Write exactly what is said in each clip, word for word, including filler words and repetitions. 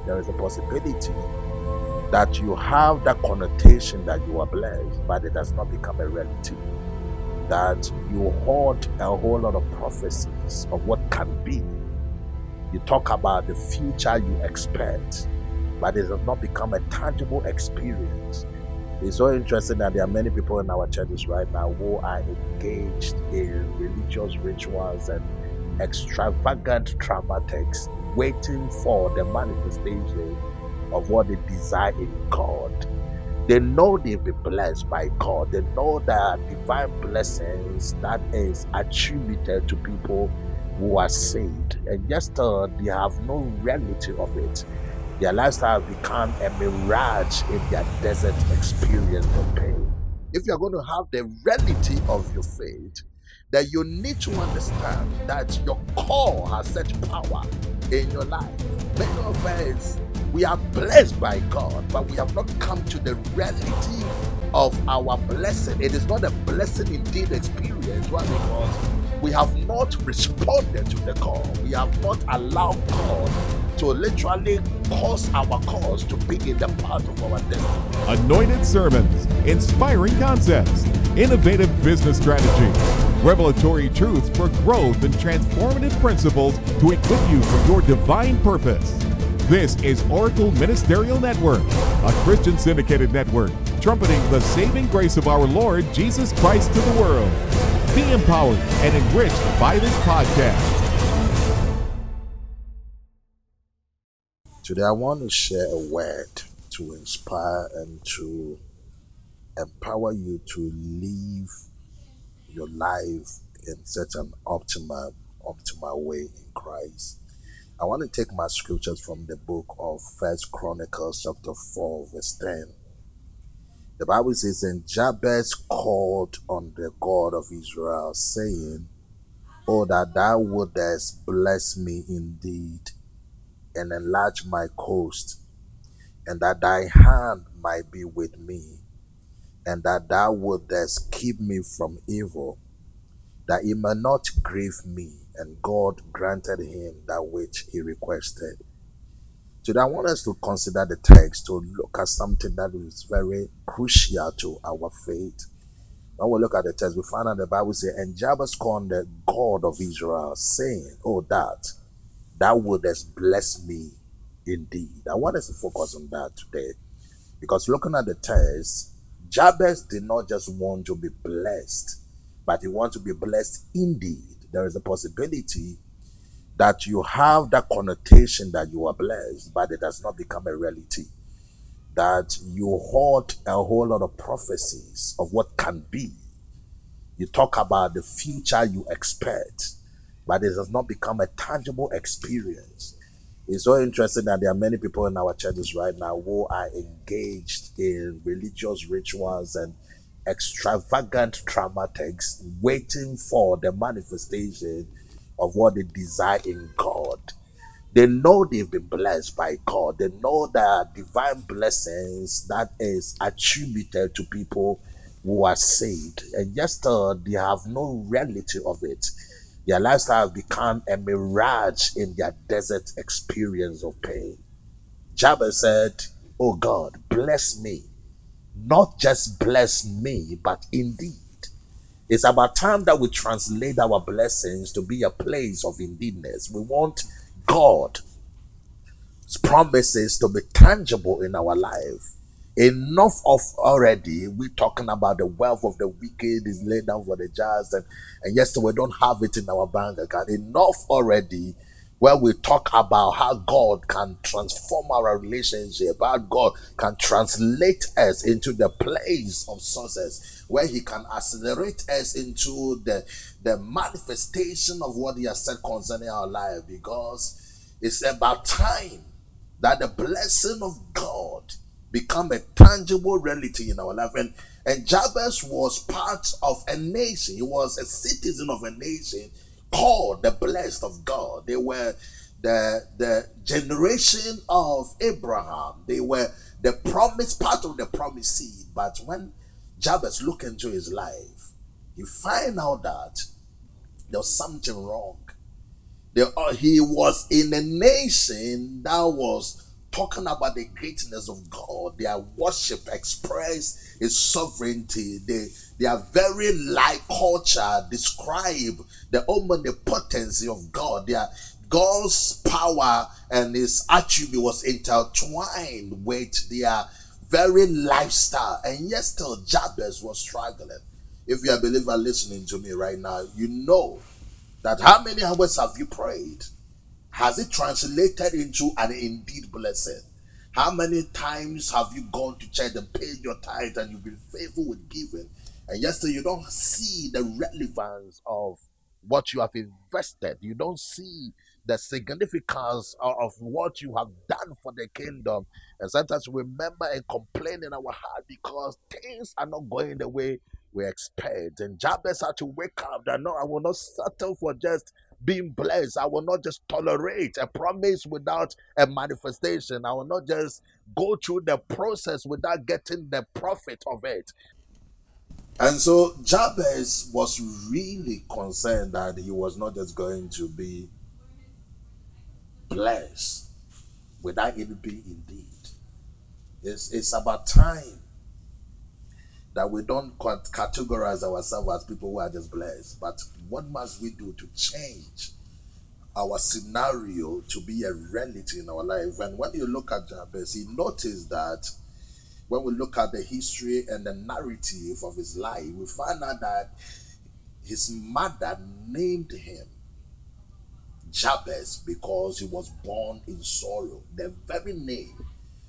there is a possibility that you have that connotation that you are blessed, but it does not become a reality. That you hold a whole lot of prophecies of what can be. You talk about the future you expect, but it does not become a tangible experience. It's so interesting that there are many people in our churches right now who are engaged in religious rituals and extravagant dramatics, waiting for the manifestation of what they desire in God. They know they've been blessed by God. They know that divine blessings that is attributed to people who are saved, and just uh, they have no reality of it. Their lifestyle has become a mirage in their desert experience of pain. If you're going to have the reality of your faith, then you need to understand that your core has such power in your life. Many of us, we are blessed by God, but we have not come to the reality of our blessing. It is not a blessing indeed experience. Why? Because we have not responded to the call. We have not allowed God to literally cause our cause to be in the path of our destiny. Anointed sermons, inspiring concepts, innovative business strategies, revelatory truths for growth and transformative principles to equip you for your divine purpose. This is Oracle Ministerial Network, a Christian syndicated network trumpeting the saving grace of our Lord Jesus Christ to the world. Be empowered and enriched by this podcast. Today I want to share a word to inspire and to empower you to live your life in such an optimal, optimal way in Christ. I want to take my scriptures from the book of First Chronicles chapter four verse ten. The Bible says, and Jabez called on the God of Israel, saying, oh, that thou wouldest bless me indeed, and enlarge my coast, and that thy hand might be with me, and that thou wouldest keep me from evil, that he might not grieve me. And God granted him that which he requested. Today I want us to consider the text, to look at something that is very crucial to our faith. When we look at the text, we find out the Bible says, and Jabez called the God of Israel, saying, oh, that thou wouldest bless me indeed. I want us to focus on that today. Because looking at the text, Jabez did not just want to be blessed, but he wanted to be blessed indeed. There is a possibility that you have that connotation that you are blessed, but it does not become a reality. That you hold a whole lot of prophecies of what can be. You talk about the future you expect, but it does not become a tangible experience. It's so interesting that there are many people in our churches right now who are engaged in religious rituals and extravagant dramatics, waiting for the manifestation of what they desire in God. They know they've been blessed by God. They know that divine blessings that is attributed to people who are saved, and just uh, they have no reality of it. Their lifestyle has become a mirage in their desert experience of pain. Jabez said, oh God, bless me. Not just bless me, but indeed. It's about time that we translate our blessings to be a place of indeedness. We want God's promises to be tangible in our life. Enough of already, we're talking about the wealth of the wicked is laid down for the just, and, and yes, we don't have it in our bank account. Enough already where we talk about how God can transform our relationship, how God can translate us into the place of success, where he can accelerate us into the, the manifestation of what he has said concerning our life, because it's about time that the blessing of God become a tangible reality in our life. And, and Jabez was part of a nation. He was a citizen of a nation called the blessed of God. They were the, the generation of Abraham. They were the promised, part of the promised seed. But when Jabez looked into his life, he find out that there was something wrong. There, uh, he was in a nation that was talking about the greatness of God. Their worship express His sovereignty. They, their very life culture describe the omnipotency of God. Their God's power and His attribute was intertwined with their very lifestyle. And yet still Jabez was struggling. If you're a believer listening to me right now, you know that how many hours have you prayed? Has it translated into an indeed blessing? How many times have you gone to church and paid your tithe and you've been faithful with giving? And yet still you don't see the relevance of what you have invested. You don't see the significance of, of what you have done for the kingdom. And sometimes we remember and complain in our heart because things are not going the way we expect. And Jabez had to wake up that no, I will not settle for just being blessed. I will not just tolerate a promise without a manifestation. I will not just go through the process without getting the profit of it. And so Jabez was really concerned that he was not just going to be blessed without even being indeed. It's, it's about time that we don't categorize ourselves as people who are just blessed. But what must we do to change our scenario to be a reality in our life? And when you look at Jabez, he noticed that when we look at the history and the narrative of his life, we find out that his mother named him Jabez because he was born in sorrow. The very name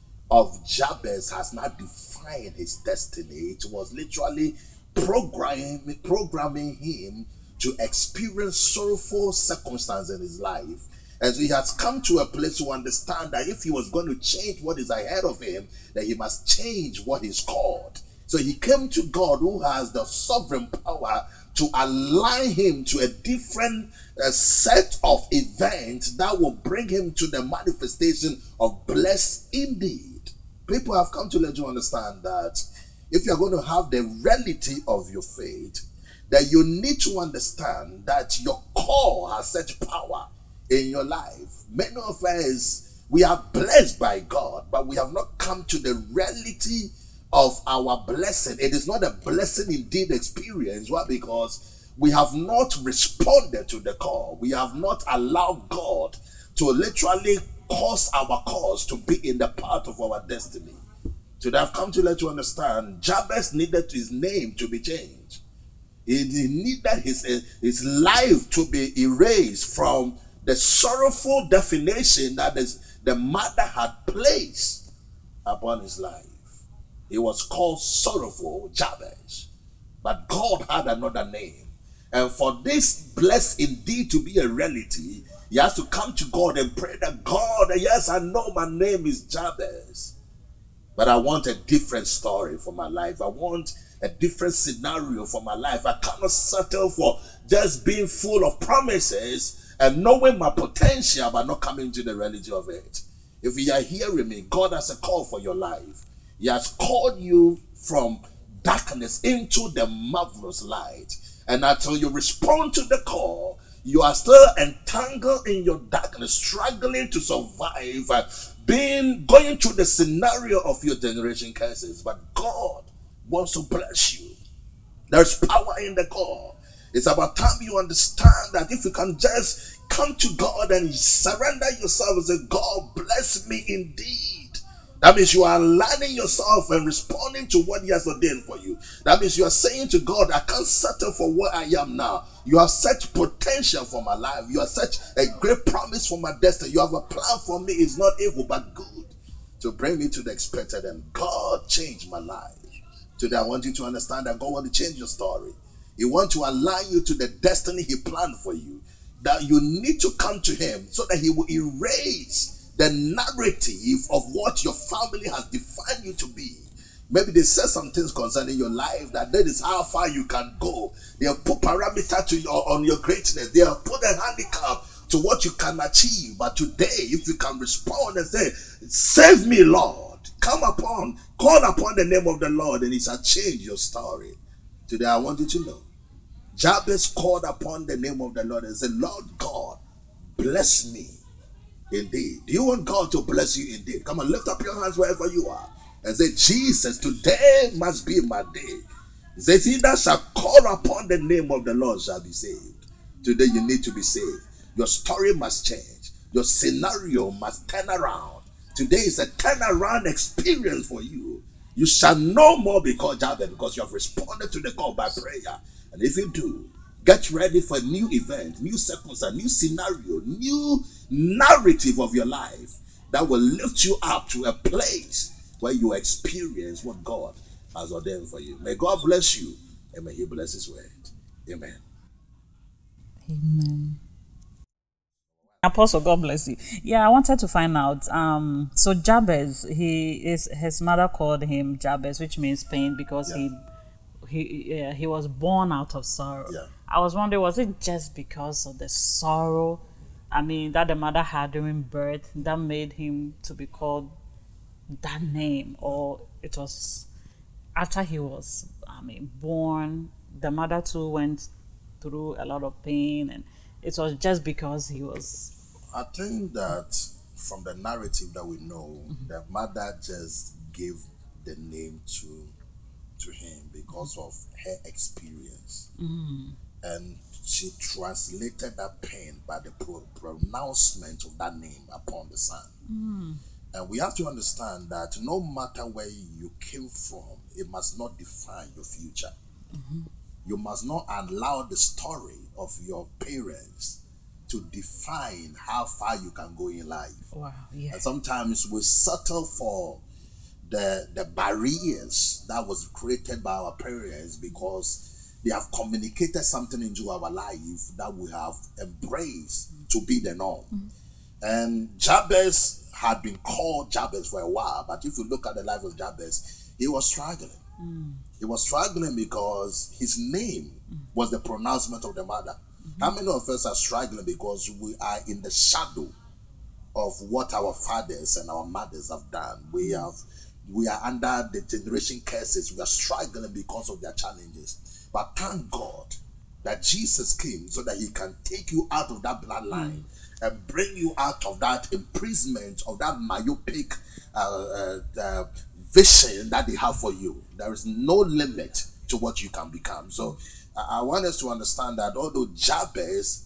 of Jabez has not defined his destiny. It was literally programming, programming him to experience sorrowful circumstances in his life. And so he has come to a place to understand that if he was going to change what is ahead of him, that he must change what is called. So he came to God, who has the sovereign power to align him to a different uh, set of events that will bring him to the manifestation of blessed indeed. People have come to let you understand that if you're going to have the reality of your faith, that you need to understand that your core has such power in your life. Many of us, we are blessed by God, but we have not come to the reality of our blessing. It is not a blessing indeed experience. Why? Because we have not responded to the call. We have not allowed God to literally cause our cause to be in the path of our destiny. So they have come to let you understand, Jabez needed his name to be changed. He needed his, his life to be erased from the sorrowful definition that is, the mother had placed upon his life. He was called sorrowful Jabez, but God had another name. And for this blessed indeed to be a reality, he has to come to God and pray that God, yes, I know my name is Jabez, but I want a different story for my life. I want a different scenario for my life. I cannot settle for just being full of promises and knowing my potential but not coming to the reality of it. If you are hearing me, God has a call for your life. He has called you from darkness into the marvelous light. And until you respond to the call, you are still entangled in your darkness, struggling to survive, uh, being going through the scenario of your generation curses. But God wants to bless you. There's power in the call. It's about time you understand that if you can just come to God and surrender yourself and say, God, bless me indeed. That means you are aligning yourself and responding to what He has ordained for you. That means you are saying to God, I can't settle for where I am now. You have such potential for my life. You have such a great promise for my destiny. You have a plan for me. It's not evil, but good, to bring me to the expected end. God changed my life. Today I want you to understand that God wants to change your story. He wants to align you to the destiny He planned for you. That you need to come to Him so that He will erase the narrative of what your family has defined you to be. Maybe they said some things concerning your life that that is how far you can go. They have put parameter to your, on your greatness. They have put a handicap to what you can achieve. But today, if you can respond and say, save me, Lord. Come upon, call upon the name of the Lord, and He shall change your story. Today, I want you to know, Jabez called upon the name of the Lord and said, Lord God, bless me indeed. Do you want God to bless you indeed? Come on, lift up your hands wherever you are and say, Jesus, today must be my day. He says, he that shall call upon the name of the Lord shall be saved. Today you need to be saved. Your story must change. Your scenario must turn around. Today is a turnaround experience for you. You shall no more be called Jabez because you have responded to the call by prayer. And if you do, get ready for a new event, new circumstance, new scenario, new narrative of your life that will lift you up to a place where you experience what God has ordained for you. May God bless you and may He bless His word. Amen. Amen. Apostle, God bless you. Yeah, I wanted to find out. Um, so Jabez, he is his mother called him Jabez, which means pain, because yeah. he he yeah, he was born out of sorrow. Yeah. I was wondering, was it just because of the sorrow, I mean, that the mother had during birth that made him to be called that name, or it was after he was, I mean, born, the mother too went through a lot of pain, and it was just because he was... I think that from the narrative that we know, mm-hmm. the mother just gave the name to to him because of her experience. Mm-hmm. And she translated that pain by the pro- pronouncement of that name upon the son. Mm-hmm. And we have to understand that no matter where you came from, it must not define your future. Mm-hmm. You must not allow the story of your parents to define how far you can go in life. Wow, yeah. And sometimes we settle for the the barriers that was created by our parents because they have communicated something into our life that we have embraced mm-hmm. to be the norm. Mm-hmm. And Jabez had been called Jabez for a while, but if you look at the life of Jabez, he was struggling. Mm. He was struggling because his name mm. was the pronouncement of the mother. Mm-hmm. How many of us are struggling because we are in the shadow of what our fathers and our mothers have done? We have, we are under the generation curses. We are struggling because of their challenges. But thank God that Jesus came so that He can take you out of that bloodline mm. and bring you out of that imprisonment, of that myopic uh, uh, uh, vision that they have for you. There is no limit to what you can become. So I want us to understand that although Jabez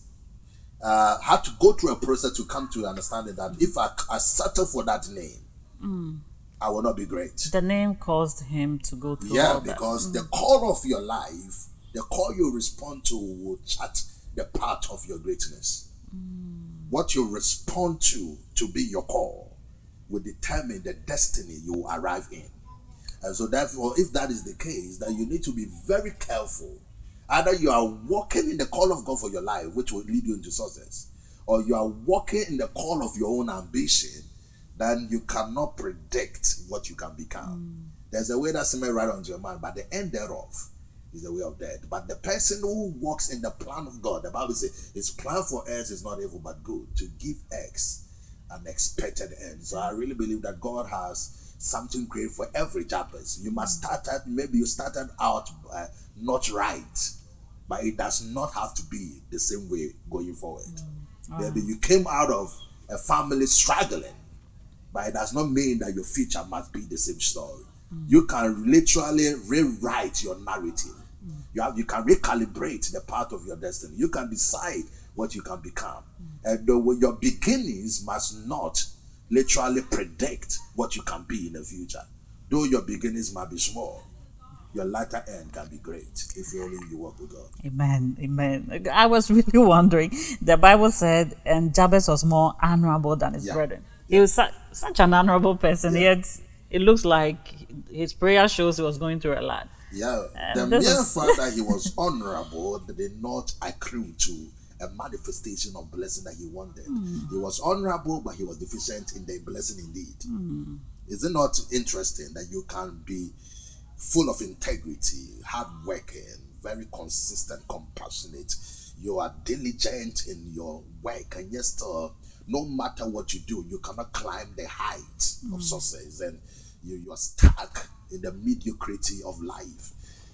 uh, had to go through a process to come to understanding that if I, I settle for that name, mm. I will not be great. The name caused him to go through yeah, all because that. Mm. the call of your life, the call you respond to will chart the path of your greatness. Mm. What you respond to to be your call will determine the destiny you will arrive in. And so therefore, if that is the case, then you need to be very careful. Either you are walking in the call of God for your life, which will lead you into success, or you are walking in the call of your own ambition, then you cannot predict what you can become. Mm. There's a way that seems right unto your mind, but the end thereof is the way of death. But the person who walks in the plan of God, the Bible says, His plan for us is not evil but good, to give X an expected end. So I really believe that God has something great for every Jabez. You must start at, maybe you started out uh, not right, but it does not have to be the same way going forward. Mm. Maybe you came out of a family struggling, but it does not mean that your future must be the same story. Mm. You can literally rewrite your narrative. Mm. You have, you can recalibrate the path of your destiny. You can decide what you can become. Mm. And the, your beginnings must not literally predict what you can be in the future. Though your beginnings might be small, your latter end can be great if only you walk with God. Amen. Amen. I was really wondering. The Bible said, and Jabez was more honorable than his yeah. brethren. He was su- such an honorable person, yeah. yet it looks like his prayer shows he was going through a lot. Yeah. And the mere is... fact that he was honorable did not accrue to a manifestation of blessing that he wanted. Mm. He was honorable, but he was deficient in the blessing indeed. Mm. Is it not interesting that you can be full of integrity, hardworking, very consistent, compassionate, you are diligent in your work, and yet still, no matter what you do, you cannot climb the height mm. of success, and you, you are stuck in the mediocrity of life.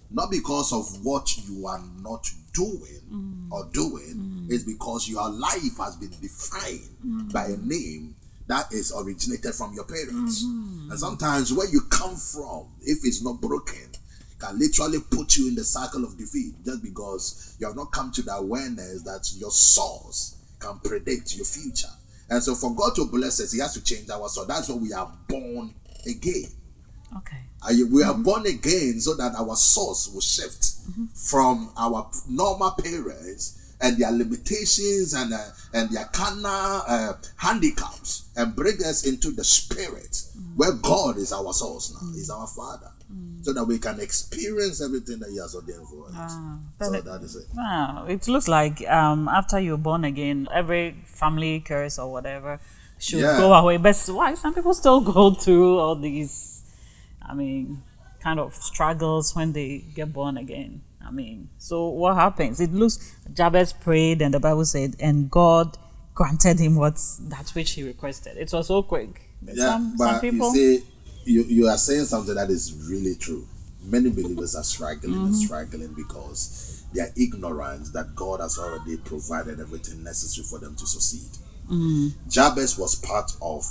Not because of what you are not doing Mm. or doing, Mm. it's because your life has been defined Mm. by a name that is originated from your parents. Mm-hmm. And sometimes where you come from, if it's not broken, can literally put you in the cycle of defeat just because you have not come to the awareness that your source can predict your future. And so for God to bless us, he has to change our source. That's why we are born again. Okay. We are born again so that our source will shift Mm-hmm. from our normal parents and their limitations and uh, and their carnal uh, handicaps and bring us into the spirit mm-hmm. where God is our source now, mm-hmm. He's our Father, mm-hmm. so that we can experience everything that He has ordained for us. Ah, so it, that is it. Wow, it looks like um, after you're born again, every family curse or whatever should Yeah. go away. But why some people still go through all these, I mean, kind of struggles when they get born again? I mean, so what happens? It looks, Jabez prayed and the Bible said, and God granted him what that which he requested. It was so quick. But Yeah, some, but some people, you see, you, you are saying something that is really true. Many believers are struggling Mm-hmm. and struggling because they are ignorant that God has already provided everything necessary for them to succeed. Mm-hmm. Jabez was part of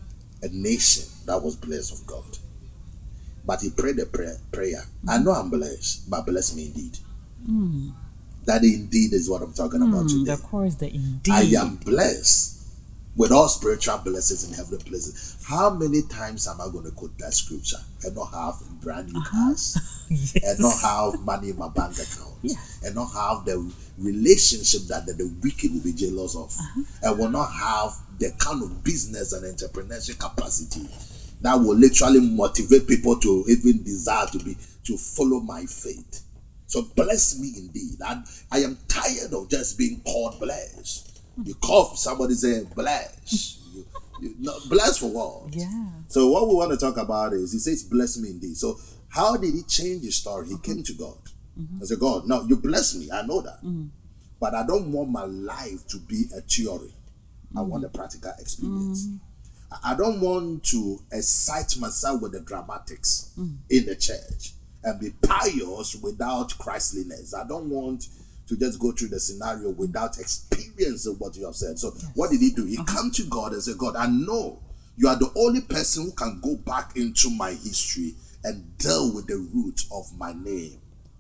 a nation that was blessed of God. But he prayed a prayer. prayer. Mm-hmm. I know I'm blessed, but bless me indeed. mm, That indeed is what I'm talking about mm, today. the chorus, the indeed. I am blessed with all spiritual blessings in heavenly places. How many times am I going to quote that scripture and not have brand new Uh-huh. cars, Yes. and not have money in my bank account, Yeah. and not have the relationship that the, the wicked will be jealous of, Uh-huh. and will not have the kind of business and entrepreneurship capacity that will literally motivate people to even desire to be to follow my faith. So bless me indeed. And I am tired of just being called blessed. You call somebody saying bless. You, you, no, bless for what? Yeah. So what we want to talk about is, he says, bless me indeed. So how did he change his story? He came to God. Mm-hmm. I said, God, no, you bless me. I know that. Mm-hmm. But I don't want my life to be a theory. I Mm-hmm. want a practical experience. Mm-hmm. I don't want to excite myself with the dramatics Mm. in the church and be pious without Christliness. I don't want to just go through the scenario without experiencing what you have said. So Yes. what did he do? He Uh-huh. come to God and said, God, I know you are the only person who can go back into my history and deal with the root of my name.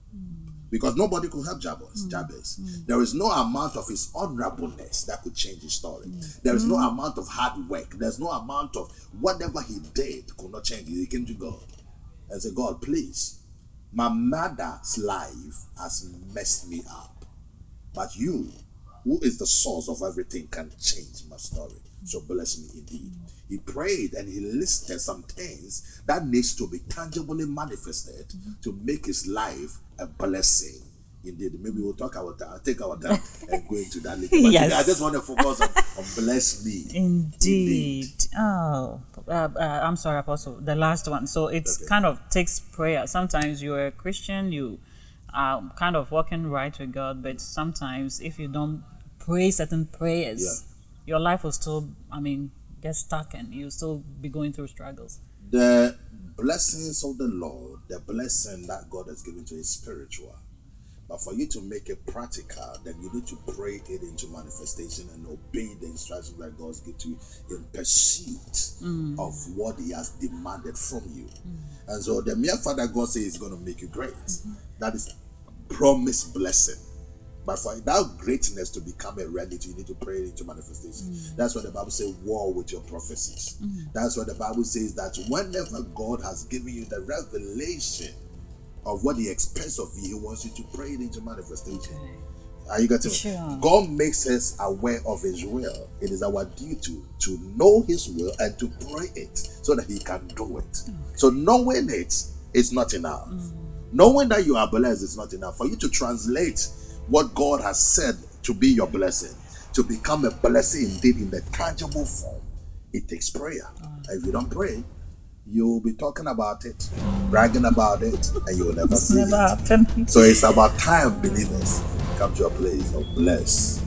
Because nobody could help Jabez. Jabez. There is no amount of his honorableness that could change his story. There is no amount of hard work. There's no amount of whatever he did could not change it. He came to God and said, God, please, my mother's life has messed me up. But you, who is the source of everything, can change my story. So bless me indeed. He prayed and he listed some things that needs to be tangibly manifested mm-hmm. to make his life a blessing. Indeed, maybe we'll talk about that. I'll take our time and go into that later. But Yes. today I just want to focus on, on bless me. Indeed. Indeed. Oh, uh, uh, I'm sorry, Apostle. The last one. So it Okay. kind of takes prayer. Sometimes you're a Christian, you are kind of walking right with God, but sometimes if you don't pray certain prayers, Yeah. your life will still, I mean, get stuck and you'll still be going through struggles. The blessings of the Lord, the blessing that God has given to you is spiritual. But for you to make it practical, then you need to pray it into manifestation and obey the instructions that God's given to you in pursuit mm. of what He has demanded from you. Mm. And so the mere fact that God says He's going to make you great, mm-hmm. that is promised blessing. But for that greatness to become a reality, you need to pray it into manifestation. Mm. That's what the Bible says, war with your prophecies. Mm. That's what the Bible says, that whenever God has given you the revelation of what He expects of you, He wants you to pray it into manifestation. Okay. Are you getting sure. it? God makes us aware of His will. It is our duty to know His will and to pray it so that He can do it. Okay. So knowing it is not enough. Mm. Knowing that you are blessed is not enough. For you to translate what God has said to be your blessing, to become a blessing indeed in the tangible form, it takes prayer. Mm. If you don't pray, you'll be talking about it, bragging about it, and you will never see never it. Happen. So it's about time, believers, come to a place of bless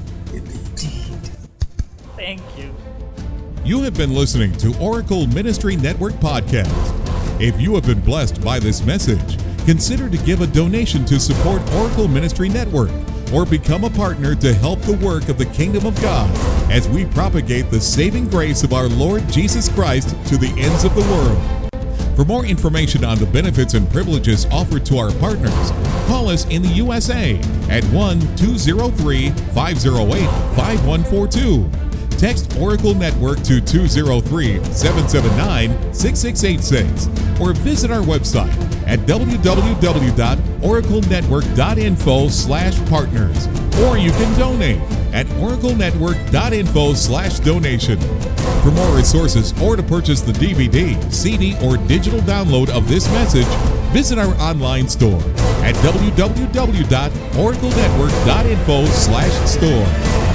indeed. Thank you. You have been listening to Oracle Ministry Network Podcast. If you have been blessed by this message, consider to give a donation to support Oracle Ministry Network or become a partner to help the work of the Kingdom of God as we propagate the saving grace of our Lord Jesus Christ to the ends of the world. For more information on the benefits and privileges offered to our partners, call us in the U S A at one two zero three, five zero eight, five one four two. Text Oracle Network to two zero three, seven seven nine, six six eight six or visit our website at w w w dot oracle network dot info slash partners, or you can donate at oracle network dot info slash donation. For more resources or to purchase the D V D, C D, or digital download of this message, visit our online store at w w w dot oracle network dot info slash store.